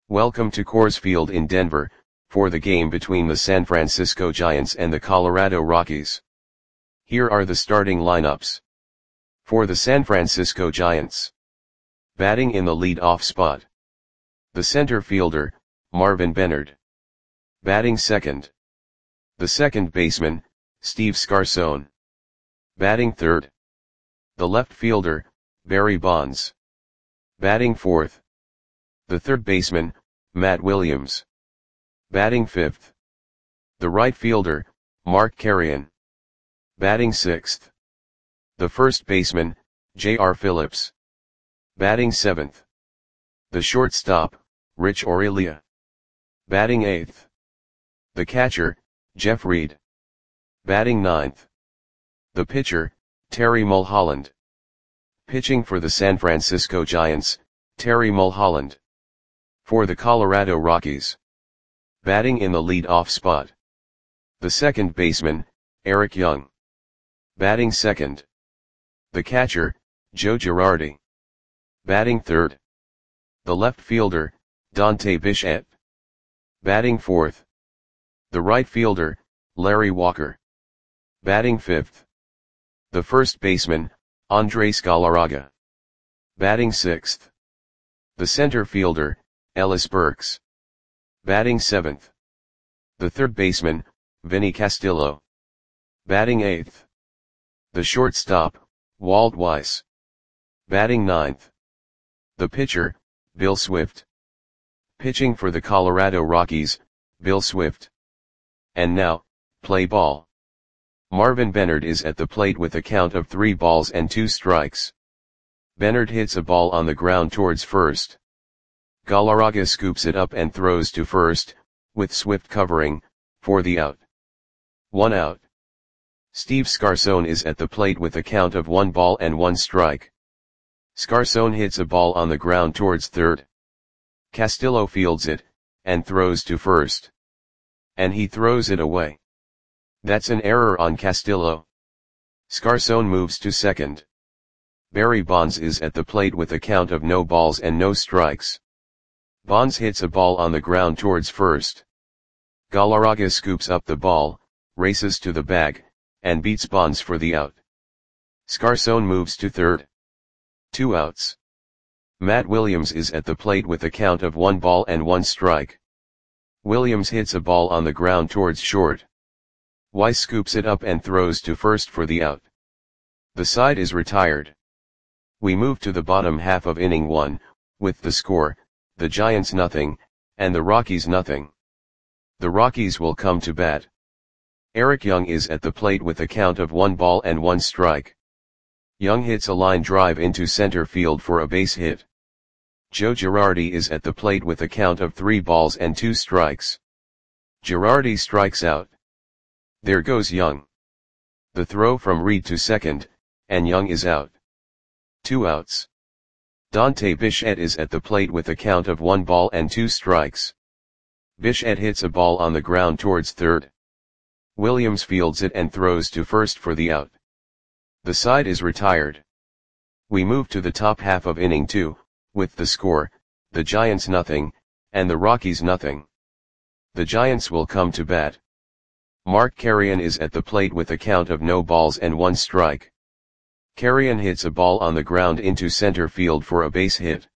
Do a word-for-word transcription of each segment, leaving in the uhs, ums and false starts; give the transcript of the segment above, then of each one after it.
Welcome to Coors Field in Denver, for the game between the San Francisco Giants and the Colorado Rockies. Here are the starting lineups. For the San Francisco Giants. Batting in the lead-off spot. The center fielder, Marvin Benard. Batting second. The second baseman, Steve Scarson. Batting third. The left fielder, Barry Bonds. Batting fourth. The third baseman, Matt Williams. Batting fifth. The right fielder, Mark Carreon. Batting sixth. The first baseman, J R Phillips. Batting seventh. The shortstop, Rich Aurilia. Batting eighth. The catcher, Jeff Reed. Batting ninth. The pitcher, Terry Mulholland. Pitching for the San Francisco Giants, Terry Mulholland. For the Colorado Rockies. Batting in the lead-off spot. The second baseman, Eric Young. Batting second. The catcher, Joe Girardi. Batting third. The left fielder, Dante Bichette. Batting fourth. The right fielder, Larry Walker. Batting fifth. The first baseman, Andres Galarraga. Batting sixth. The center fielder, Ellis Burks. Batting seventh. The third baseman, Vinny Castillo. Batting eighth. The shortstop, Walt Weiss. Batting ninth. The pitcher, Bill Swift. Pitching for the Colorado Rockies, Bill Swift. And now, play ball. Marvin Benard is at the plate with a count of three balls and two strikes. Benard hits a ball on the ground towards first. Galarraga scoops it up and throws to first, with Swift covering, for the out. One out. Steve Scarson is at the plate with a count of one ball and one strike. Scarson hits a ball on the ground towards third. Castillo fields it, and throws to first. And he throws it away. That's an error on Castillo. Scarson moves to second. Barry Bonds is at the plate with a count of no balls and no strikes. Bonds hits a ball on the ground towards first. Galarraga scoops up the ball, races to the bag, and beats Bonds for the out. Scarson moves to third. Two outs. Matt Williams is at the plate with a count of one ball and one strike. Williams hits a ball on the ground towards short. Weiss scoops it up and throws to first for the out. The side is retired. We move to the bottom half of inning one, with the score, the Giants nothing, and the Rockies nothing. The Rockies will come to bat. Eric Young is at the plate with a count of one ball and one strike. Young hits a line drive into center field for a base hit. Joe Girardi is at the plate with a count of three balls and two strikes. Girardi strikes out. There goes Young. The throw from Reed to second, and Young is out. Two outs. Dante Bichette is at the plate with a count of one ball and two strikes. Bichette hits a ball on the ground towards third. Williams fields it and throws to first for the out. The side is retired. We move to the top half of inning two, with the score, the Giants nothing, and the Rockies nothing. The Giants will come to bat. Mark Carreon is at the plate with a count of no balls and one strike. Carreon hits a ball on the ground into center field for a base hit.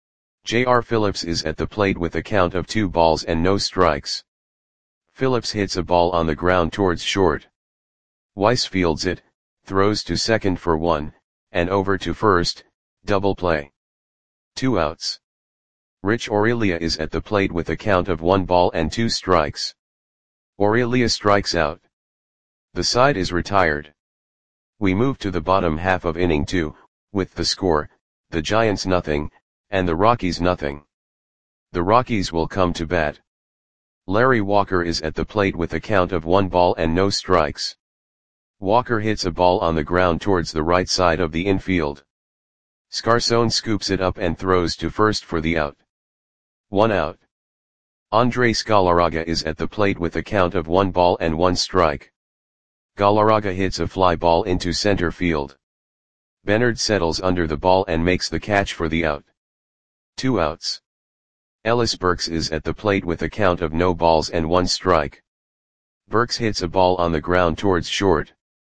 J R Phillips is at the plate with a count of two balls and no strikes. Phillips hits a ball on the ground towards short. Weiss fields it, throws to second for one, and over to first, double play. Two outs. Rich Aurilia is at the plate with a count of one ball and two strikes. Aurilia strikes out. The side is retired. We move to the bottom half of inning two, with the score, the Giants nothing, and the Rockies nothing. The Rockies will come to bat. Larry Walker is at the plate with a count of one ball and no strikes. Walker hits a ball on the ground towards the right side of the infield. Scarson scoops it up and throws to first for the out. One out. Andres Galarraga is at the plate with a count of one ball and one strike. Galarraga hits a fly ball into center field. Benard settles under the ball and makes the catch for the out. Two outs. Ellis Burks is at the plate with a count of no balls and one strike. Burks hits a ball on the ground towards short.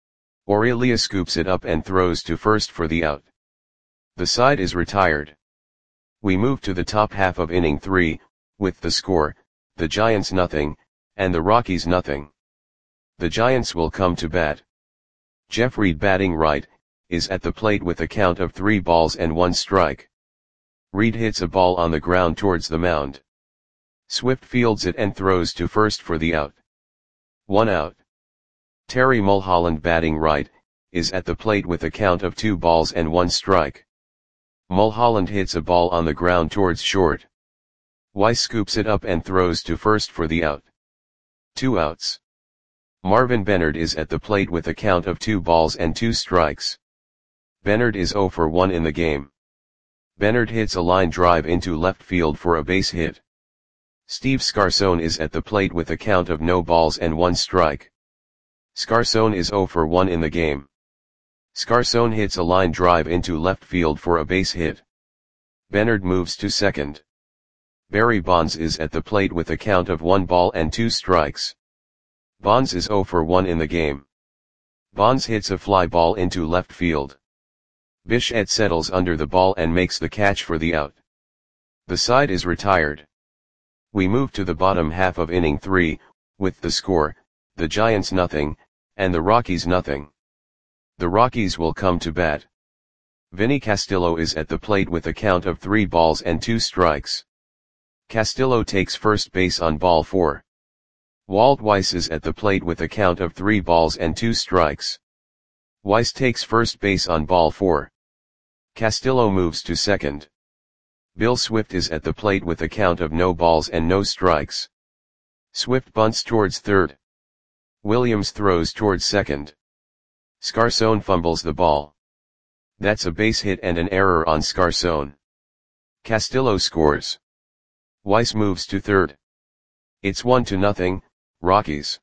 Aurelia scoops it up and throws to first for the out. The side is retired. We move to the top half of inning three, with the score, the Giants nothing, and the Rockies nothing. The Giants will come to bat. Jeff Reed, batting right, is at the plate with a count of three balls and one strike. Reed hits a ball on the ground towards the mound. Swift fields it and throws to first for the out. One out. Terry Mulholland, batting right, is at the plate with a count of two balls and one strike. Mulholland hits a ball on the ground towards short. Weiss scoops it up and throws to first for the out. Two outs. Marvin Bennard is at the plate with a count of two balls and two strikes. Bennard is oh for one in the game. Bennard hits a line drive into left field for a base hit. Steve Scarcone is at the plate with a count of no balls and one strike. Scarcone is oh for one in the game. Scarcone hits a line drive into left field for a base hit. Bennard moves to second. Barry Bonds is at the plate with a count of one ball and two strikes. Bonds is oh for one in the game. Bonds hits a fly ball into left field. Bichette settles under the ball and makes the catch for the out. The side is retired. We move to the bottom half of inning three, with the score, the Giants nothing, and the Rockies nothing. The Rockies will come to bat. Vinny Castillo is at the plate with a count of three balls and two strikes. Castillo takes first base on ball four. Walt Weiss is at the plate with a count of three balls and two strikes. Weiss takes first base on ball four. Castillo moves to second. Bill Swift is at the plate with a count of no balls and no strikes. Swift bunts towards third. Williams throws towards second. Scarcone fumbles the ball. That's a base hit and an error on Scarcone. Castillo scores. Weiss moves to third. It's one to nothing, Rockies.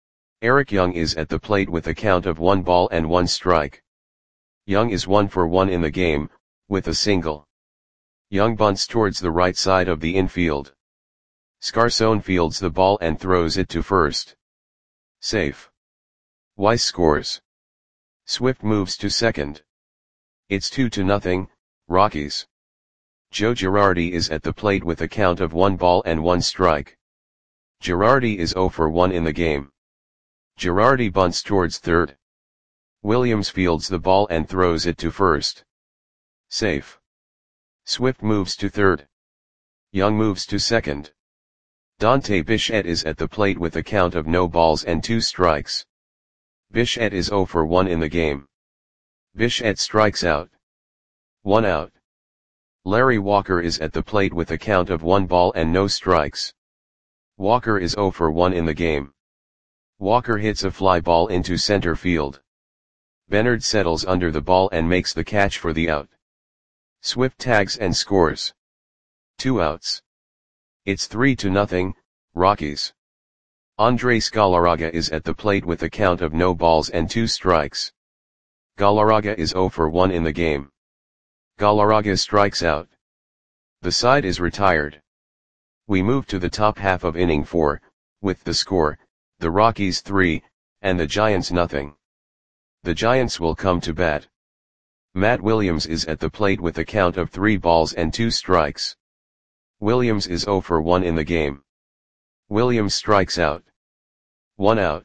Eric Young is at the plate with a count of one ball and one strike. Young is one for one in the game, with a single. Young bunts towards the right side of the infield. Scarcone fields the ball and throws it to first. Safe. Weiss scores. Swift moves to second. It's two to nothing, Rockies. Joe Girardi is at the plate with a count of one ball and one strike. Girardi is oh for one in the game. Girardi bunts towards third. Williams fields the ball and throws it to first. Safe. Swift moves to third. Young moves to second. Dante Bichette is at the plate with a count of no balls and two strikes. Bichette is oh for one in the game. Bichette strikes out. One out. Larry Walker is at the plate with a count of one ball and no strikes. Walker is oh for one in the game. Walker hits a fly ball into center field. Bennard settles under the ball and makes the catch for the out. Swift tags and scores. Two outs. It's three to nothing, Rockies. Andres Galarraga is at the plate with a count of no balls and two strikes. Galarraga is oh for one in the game. Galarraga strikes out. The side is retired. We move to the top half of inning four, with the score, the Rockies three, and the Giants nothing. The Giants will come to bat. Matt Williams is at the plate with a count of three balls and two strikes. Williams is oh for one in the game. Williams strikes out. One out.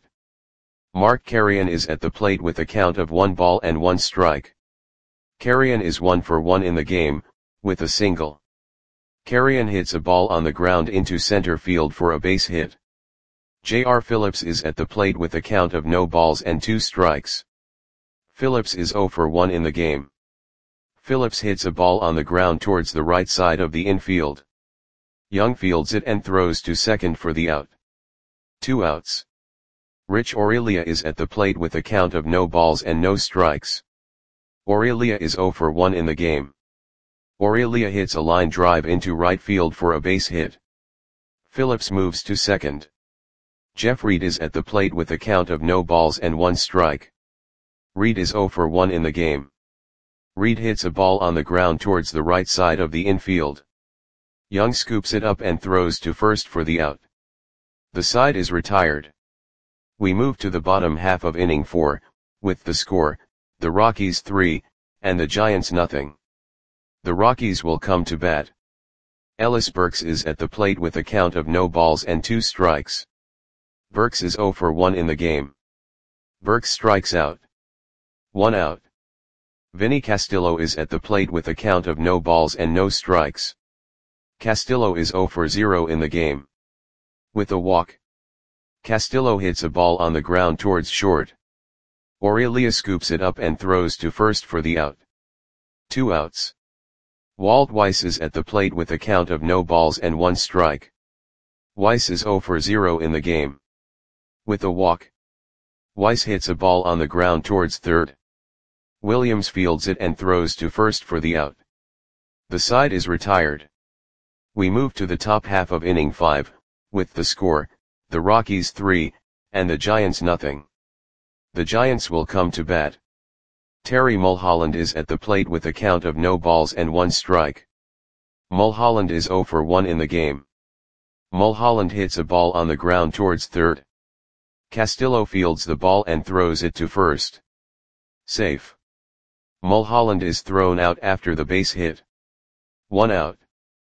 Mark Carrion is at the plate with a count of one ball and one strike. Carrion is one for one in the game, with a single. Carrion hits a ball on the ground into center field for a base hit. J R Phillips is at the plate with a count of no balls and two strikes. Phillips is oh for one in the game. Phillips hits a ball on the ground towards the right side of the infield. Young fields it and throws to second for the out. Two outs. Rich Aurelia is at the plate with a count of no balls and no strikes. Aurelia is oh for one in the game. Aurelia hits a line drive into right field for a base hit. Phillips moves to second. Jeff Reed is at the plate with a count of no balls and one strike. Reed is oh for one in the game. Reed hits a ball on the ground towards the right side of the infield. Young scoops it up and throws to first for the out. The side is retired. We move to the bottom half of inning four, with the score, the Rockies three, and the Giants nothing. The Rockies will come to bat. Ellis Burks is at the plate with a count of no balls and two strikes. Burks is oh for one in the game. Burks strikes out. One out. Vinny Castillo is at the plate with a count of no balls and no strikes. Castillo is oh for zero in the game. With a walk. Castillo hits a ball on the ground towards short. Aurelia scoops it up and throws to first for the out. Two outs. Walt Weiss is at the plate with a count of no balls and one strike. Weiss is oh for zero in the game. With a walk. Weiss hits a ball on the ground towards third. Williams fields it and throws to first for the out. The side is retired. We move to the top half of inning five, with the score, the Rockies three, and the Giants nothing. The Giants will come to bat. Terry Mulholland is at the plate with a count of no balls and one strike. Mulholland is oh for one in the game. Mulholland hits a ball on the ground towards third. Castillo fields the ball and throws it to first. Safe. Mulholland is thrown out after the base hit. One out.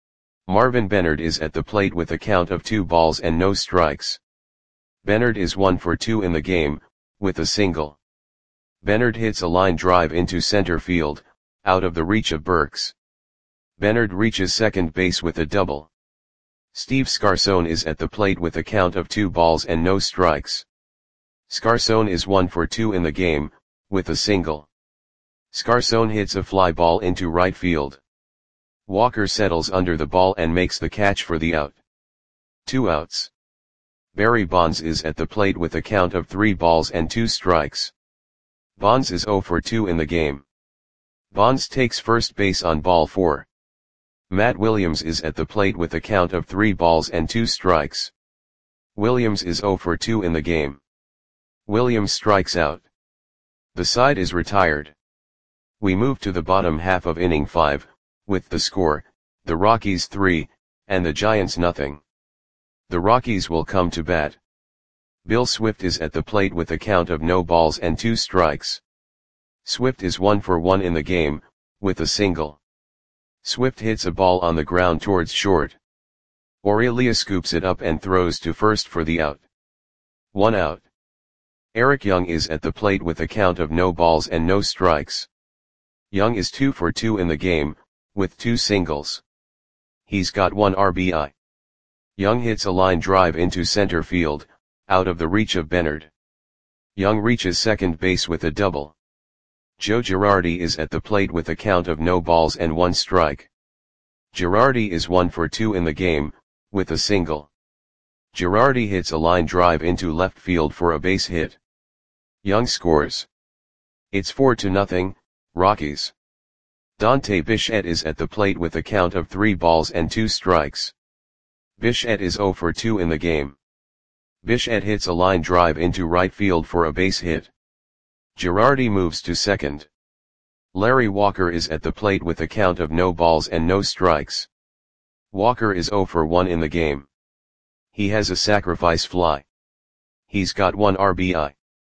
Marvin Bennard is at the plate with a count of two balls and no strikes. Bennard is one for two in the game, with a single. Bennard hits a line drive into center field, out of the reach of Burks. Bennard reaches second base with a double. Steve Scarson is at the plate with a count of two balls and no strikes. Scarson is one for two in the game, with a single. Scarson hits a fly ball into right field. Walker settles under the ball and makes the catch for the out. Two outs. Barry Bonds is at the plate with a count of three balls and two strikes. Bonds is oh for two in the game. Bonds takes first base on ball four. Matt Williams is at the plate with a count of three balls and two strikes. Williams is oh for two in the game. Williams strikes out. The side is retired. We move to the bottom half of inning five, with the score, the Rockies three, and the Giants nothing. The Rockies will come to bat. Bill Swift is at the plate with a count of no balls and two strikes. Swift is one for one in the game, with a single. Swift hits a ball on the ground towards short. Aurelia scoops it up and throws to first for the out. One out. Eric Young is at the plate with a count of no balls and no strikes. Young is two for two in the game, with two singles. He's got one R B I. Young hits a line drive into center field, out of the reach of Bennard. Young reaches second base with a double. Joe Girardi is at the plate with a count of no balls and one strike. Girardi is one for two in the game, with a single. Girardi hits a line drive into left field for a base hit. Young scores. It's four to nothing, Rockies. Dante Bichette is at the plate with a count of three balls and two strikes. Bichette is oh for two in the game. Bichette hits a line drive into right field for a base hit. Girardi moves to second. Larry Walker is at the plate with a count of no balls and no strikes. Walker is oh for one in the game. He has a sacrifice fly. He's got one R B I.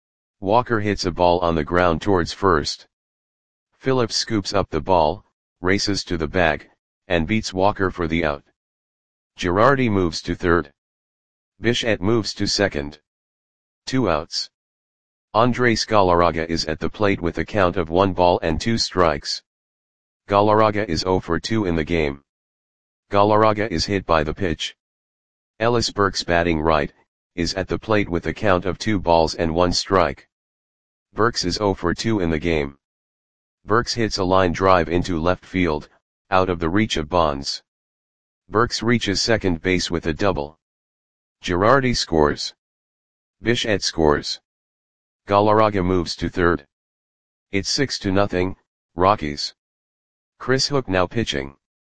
Walker hits a ball on the ground towards first. Phillips scoops up the ball, races to the bag, and beats Walker for the out. Girardi moves to third. Bichette moves to second. Two outs. Andres Galarraga is at the plate with a count of one ball and two strikes. Galarraga is oh for two in the game. Galarraga is hit by the pitch. Ellis Burks, batting right, is at the plate with a count of two balls and one strike. Burks is oh for two in the game. Burks hits a line drive into left field, out of the reach of Bonds. Burks reaches second base with a double. Girardi scores. Bichette scores. Galarraga moves to third. It's six to nothing, Rockies. Chris Hook now pitching.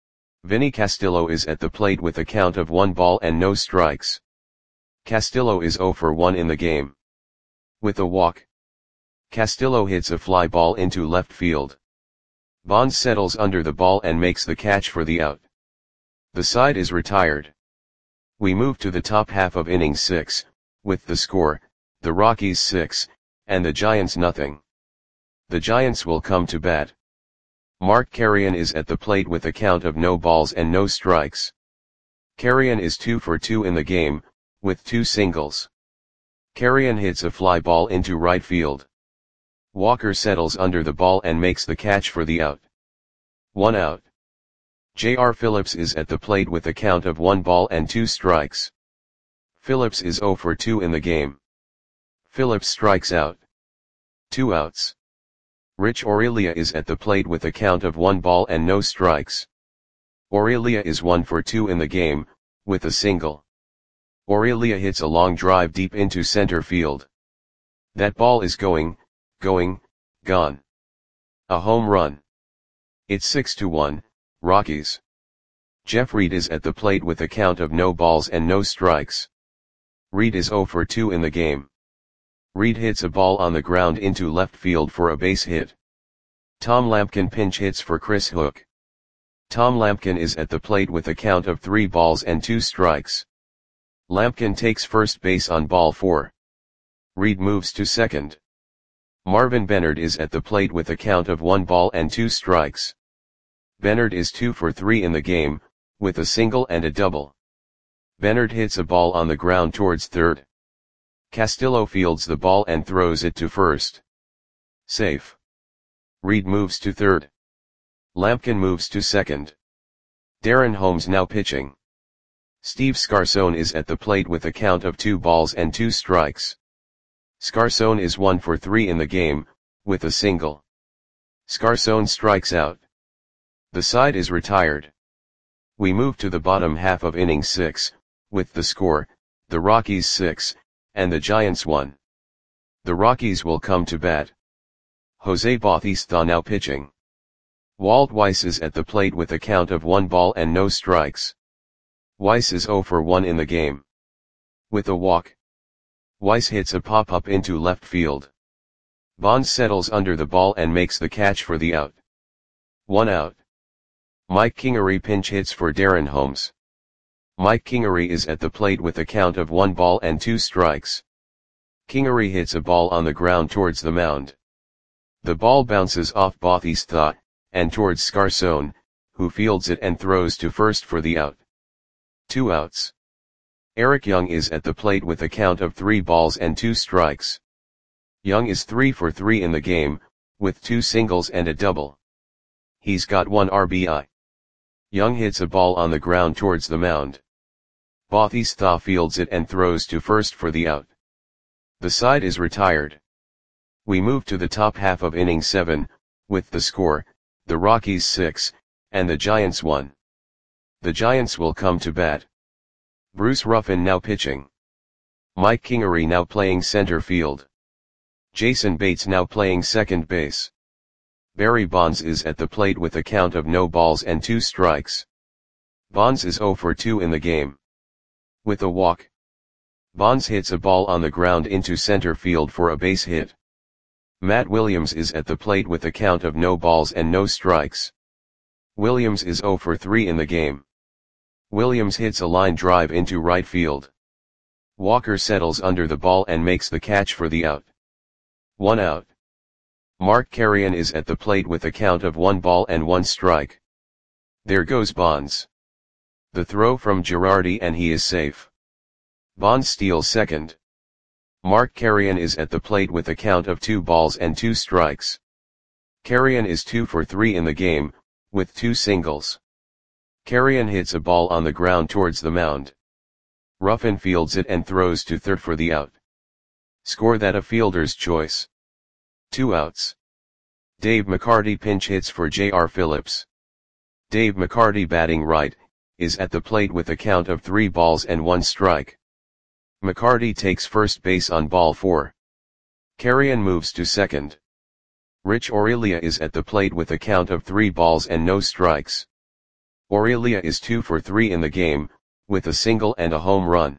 Vinny Castillo is at the plate with a count of one ball and no strikes. Castillo is oh for one in the game. With a walk. Castillo hits a fly ball into left field. Bonds settles under the ball and makes the catch for the out. The side is retired. We move to the top half of inning six, with the score, the Rockies six, and the Giants nothing. The Giants will come to bat. Mark Carreon is at the plate with a count of no balls and no strikes. Carreon is two for two in the game, with two singles. Carreon hits a fly ball into right field. Walker settles under the ball and makes the catch for the out. One out. J R Phillips is at the plate with a count of one ball and two strikes. Phillips is zero for two in the game. Phillips strikes out. Two outs. Rich Aurilia is at the plate with a count of one ball and no strikes. Aurilia is one for two in the game, with a single. Aurilia hits a long drive deep into center field. That ball is going, going, gone. A home run. It's six to one, Rockies. Jeff Reed is at the plate with a count of no balls and no strikes. Reed is zero for two in the game. Reed hits a ball on the ground into left field for a base hit. Tom Lampkin pinch hits for Chris Hook. Tom Lampkin is at the plate with a count of three balls and two strikes. Lampkin takes first base on ball four. Reed moves to second. Marvin Bennard is at the plate with a count of one ball and two strikes. Bennard is two for three in the game, with a single and a double. Bennard hits a ball on the ground towards third. Castillo fields the ball and throws it to first. Safe. Reed moves to third. Lampkin moves to second. Darren Holmes now pitching. Steve Scarson is at the plate with a count of two balls and two strikes. Scarson is one for three in the game, with a single. Scarson strikes out. The side is retired. We move to the bottom half of inning six, with the score, the Rockies six, and the Giants one. The Rockies will come to bat. Jose Bautista now pitching. Walt Weiss is at the plate with a count of one ball and no strikes. Weiss is zero for one in the game. With a walk. Weiss hits a pop-up into left field. Bonds settles under the ball and makes the catch for the out. One out. Mike Kingery pinch hits for Darren Holmes. Mike Kingery is at the plate with a count of one ball and two strikes. Kingery hits a ball on the ground towards the mound. The ball bounces off Bautista, and towards Scarson, who fields it and throws to first for the out. Two outs. Eric Young is at the plate with a count of three balls and two strikes. Young is three for three in the game, with two singles and a double. He's got one R B I. Young hits a ball on the ground towards the mound. Bautista fields it and throws to first for the out. The side is retired. We move to the top half of inning seven, with the score, the Rockies six, and the Giants one. The Giants will come to bat. Bruce Ruffin now pitching. Mike Kingery now playing center field. Jason Bates now playing second base. Barry Bonds is at the plate with a count of no balls and two strikes. Bonds is zero for two in the game. With a walk. Bonds hits a ball on the ground into center field for a base hit. Matt Williams is at the plate with a count of no balls and no strikes. Williams is zero for three in the game. Williams hits a line drive into right field. Walker settles under the ball and makes the catch for the out. One out. Mark Carreon is at the plate with a count of one ball and one strike. There goes Bonds. The throw from Girardi and he is safe. Bonds steals second. Mark Carreon is at the plate with a count of two balls and two strikes. Carreon is two for three in the game, with two singles. Carreon hits a ball on the ground towards the mound. Ruffin fields it and throws to third for the out. Score that a fielder's choice. Two outs. Dave McCarty pinch hits for J R Phillips. Dave McCarty batting right, is at the plate with a count of three balls and one strike. McCarty takes first base on ball four. Carreon moves to second. Rich Aurilia is at the plate with a count of three balls and no strikes. Aurilia is two for three in the game, with a single and a home run.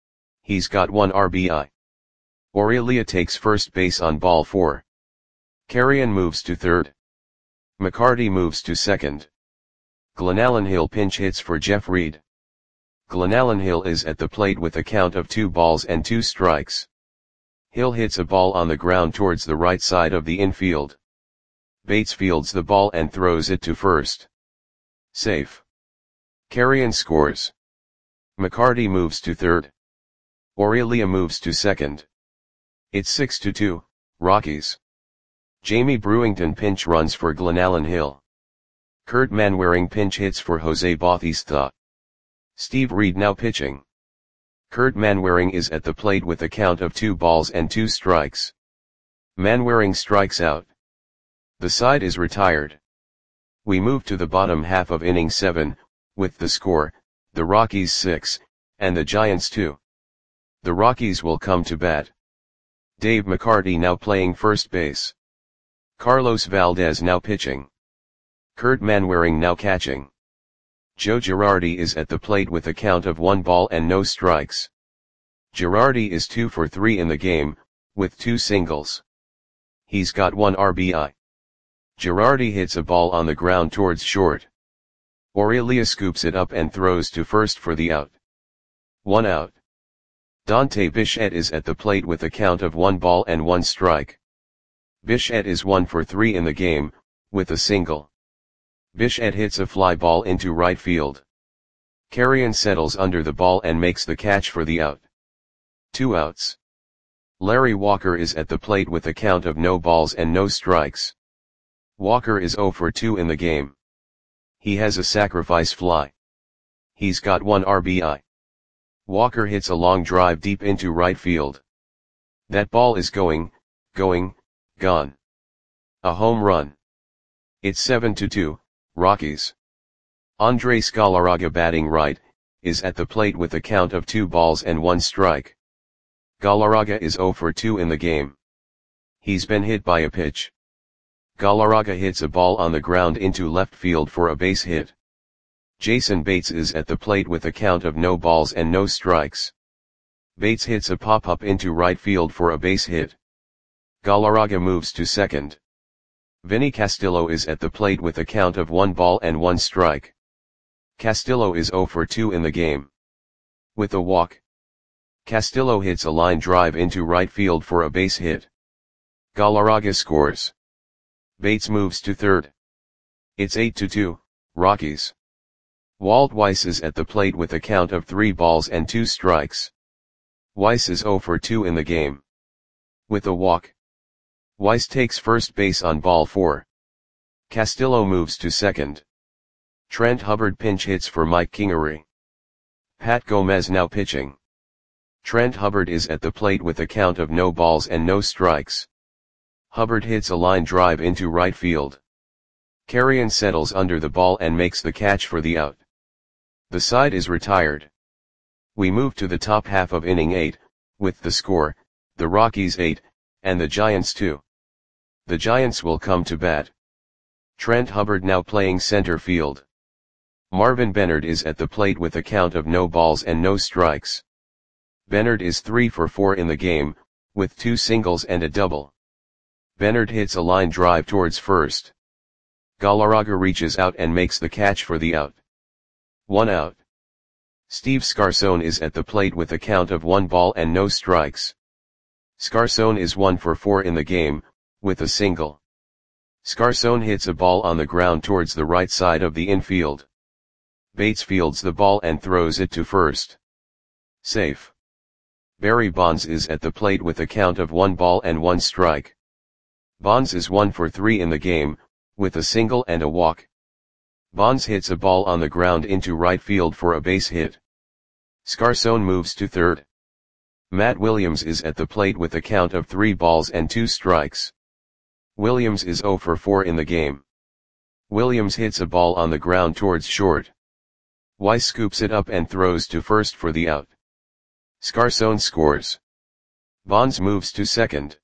He's got one R B I. Aurilia takes first base on ball four. Carreon moves to third. McCarty moves to second. Glenallen Hill pinch hits for Jeff Reed. Glenallen Hill is at the plate with a count of two balls and two strikes. Hill hits a ball on the ground towards the right side of the infield. Bates fields the ball and throws it to first. Safe. Carrion scores. McCarty moves to third. Aurelia moves to second. It's six to two, Rockies. Jamie Brewington pinch runs for Glenallen Hill. Kurt Manwaring pinch hits for Jose Bautista. Steve Reed now pitching. Kurt Manwaring is at the plate with a count of two balls and two strikes. Manwaring strikes out. The side is retired. We move to the bottom half of inning seven, with the score, the Rockies six, and the Giants two. The Rockies will come to bat. Dave McCarty now playing first base. Carlos Valdez now pitching. Kurt Manwaring now catching. Joe Girardi is at the plate with a count of one ball and no strikes. Girardi is two for three in the game, with two singles. He's got one R B I. Girardi hits a ball on the ground towards short. Aurelia scoops it up and throws to first for the out. One out. Dante Bichette is at the plate with a count of one ball and one strike. Bichette is one for three in the game, with a single. Bichette hits a fly ball into right field. Carrion settles under the ball and makes the catch for the out. Two outs. Larry Walker is at the plate with a count of no balls and no strikes. Walker is zero for two in the game. He has a sacrifice fly. He's got one R B I. Walker hits a long drive deep into right field. That ball is going, going, gone. A home run. It's seven to two, Rockies. Andres Galarraga batting right, is at the plate with a count of two balls and one strike. Galarraga is zero for two in the game. He's been hit by a pitch. Galarraga hits a ball on the ground into left field for a base hit. Jason Bates is at the plate with a count of no balls and no strikes. Bates hits a pop-up into right field for a base hit. Galarraga moves to second. Vinny Castillo is at the plate with a count of one ball and one strike. Castillo is zero for two in the game. With a walk. Castillo hits a line drive into right field for a base hit. Galarraga scores. Bates moves to third. It's eight to two, Rockies. Walt Weiss is at the plate with a count of three balls and two strikes. Weiss is zero for two in the game. With a walk. Weiss takes first base on ball four. Castillo moves to second. Trent Hubbard pinch hits for Mike Kingery. Pat Gomez now pitching. Trent Hubbard is at the plate with a count of no balls and no strikes. Hubbard hits a line drive into right field. Carrion settles under the ball and makes the catch for the out. The side is retired. We move to the top half of inning eight, with the score, the Rockies eight, and the Giants two. The Giants will come to bat. Trent Hubbard now playing center field. Marvin Bennard is at the plate with a count of no balls and no strikes. Bennard is three for four in the game, with two singles and a double. Bennard hits a line drive towards first. Galarraga reaches out and makes the catch for the out. One out. Steve Scarson is at the plate with a count of one ball and no strikes. Scarson is one for four in the game, with a single. Scarson hits a ball on the ground towards the right side of the infield. Bates fields the ball and throws it to first. Safe. Barry Bonds is at the plate with a count of one ball and one strike. Bonds is one for three in the game, with a single and a walk. Bonds hits a ball on the ground into right field for a base hit. Scarson moves to third. Matt Williams is at the plate with a count of three balls and two strikes. Williams is zero for four in the game. Williams hits a ball on the ground towards short. Weiss scoops it up and throws to first for the out. Scarson scores. Bonds moves to second.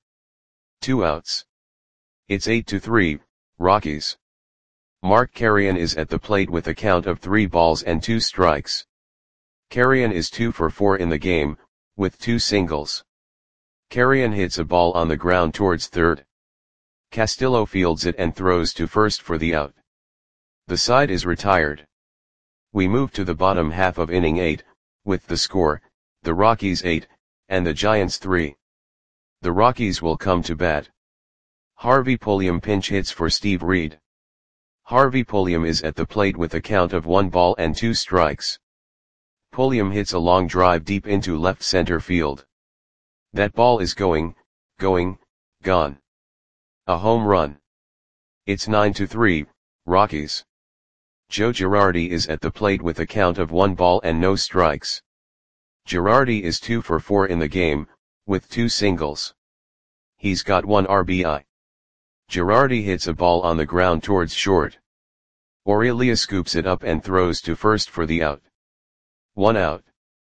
Two outs. It's eight to three, Rockies. Mark Carrion is at the plate with a count of three balls and two strikes. Carrion is two for four in the game, with two singles. Carrion hits a ball on the ground towards third. Castillo fields it and throws to first for the out. The side is retired. We move to the bottom half of inning eight, with the score, the Rockies eight, and the Giants three. The Rockies will come to bat. Harvey Pulliam pinch hits for Steve Reed. Harvey Pulliam is at the plate with a count of one ball and two strikes. Pulliam hits a long drive deep into left center field. That ball is going, going, gone. A home run. It's nine to three, Rockies. Joe Girardi is at the plate with a count of one ball and no strikes. Girardi is two for four in the game, with two singles. He's got one R B I. Girardi hits a ball on the ground towards short. Aurelia scoops it up and throws to first for the out. One out.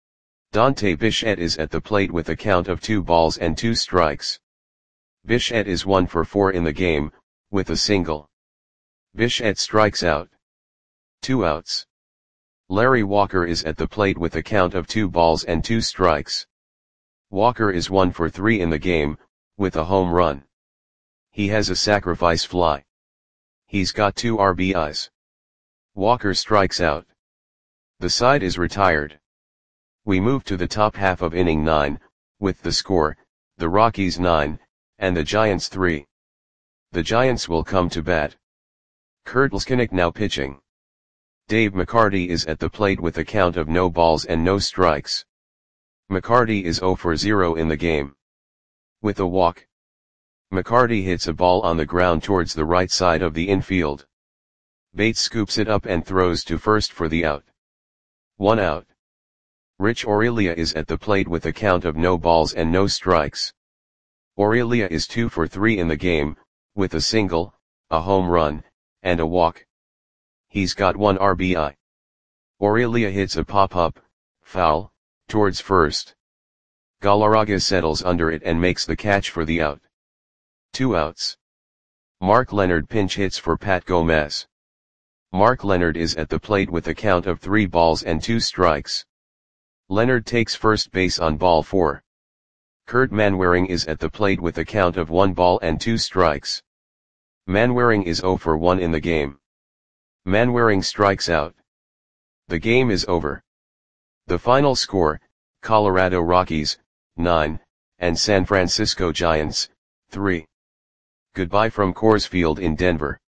Dante Bichette is at the plate with a count of two balls and two strikes. Bichette is one for four in the game, with a single. Bichette strikes out. Two outs. Larry Walker is at the plate with a count of two balls and two strikes. Walker is one for three in the game, with a home run. He has a sacrifice fly. He's got two R B Is. Walker strikes out. The side is retired. We move to the top half of inning nine, with the score, the Rockies nine, and the Giants three. The Giants will come to bat. Kurt Leskinick now pitching. Dave McCarty is at the plate with a count of no balls and no strikes. McCarty is zero for zero in the game. With a walk. McCarty hits a ball on the ground towards the right side of the infield. Bates scoops it up and throws to first for the out. One out. Rich Aurelia is at the plate with a count of no balls and no strikes. Aurelia is two for three in the game, with a single, a home run, and a walk. He's got one R B I. Aurelia hits a pop-up, foul, towards first. Galarraga settles under it and makes the catch for the out. Two outs. Mark Leonard pinch hits for Pat Gomez. Mark Leonard is at the plate with a count of three balls and two strikes. Leonard takes first base on ball four. Kurt Manwaring is at the plate with a count of one ball and two strikes. Manwaring is zero for one in the game. Manwaring strikes out. The game is over. The final score, Colorado Rockies, nine, and San Francisco Giants, three. Goodbye from Coors Field in Denver.